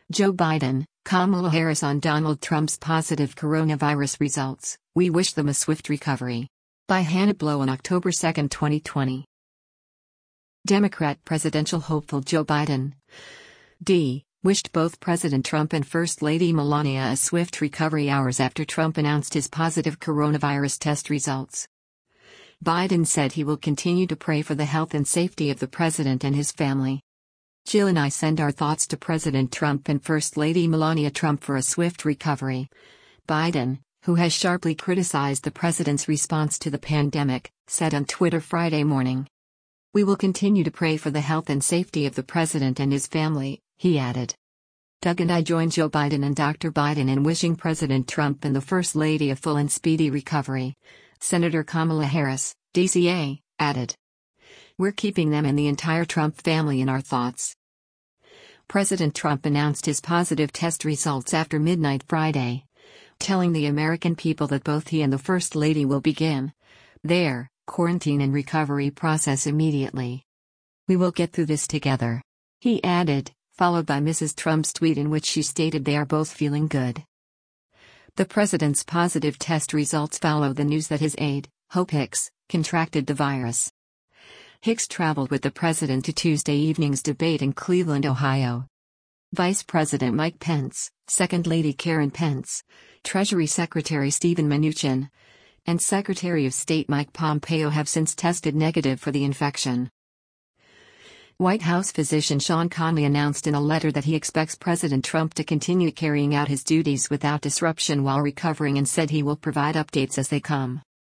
Joe Biden, Kamala Harris on Donald Trump's positive coronavirus results. We wish them a swift recovery. By Hannah Blow on October 2, 2020. Democrat presidential hopeful Joe Biden wished both President Trump and First Lady Melania a swift recovery hours after Trump announced his positive coronavirus test results. Biden said he will continue to pray for the health and safety of the president and his family. Jill and I send our thoughts to President Trump and First Lady Melania Trump for a swift recovery. Biden, who has sharply criticized the president's response to the pandemic, said on Twitter Friday morning. We will continue to pray for the health and safety of the president and his family, he added. Doug and I join Joe Biden and Dr. Biden in wishing President Trump and the First Lady a full and speedy recovery, Senator Kamala Harris, DCA, added. We're keeping them and the entire Trump family in our thoughts. President Trump announced his positive test results after midnight Friday, telling the American people that both he and the First Lady will begin their quarantine and recovery process immediately. We will get through this together, he added, followed by Mrs. Trump's tweet in which she stated they are both feeling good. The president's positive test results follow the news that his aide, Hope Hicks, contracted the virus. Hicks traveled with the president to Tuesday evening's debate in Cleveland, Ohio. Vice President Mike Pence, Second Lady Karen Pence, Treasury Secretary Steven Mnuchin, and Secretary of State Mike Pompeo have since tested negative for the infection. White House physician Sean Conley announced in a letter that he expects President Trump to continue carrying out his duties without disruption while recovering and said he will provide updates as they come.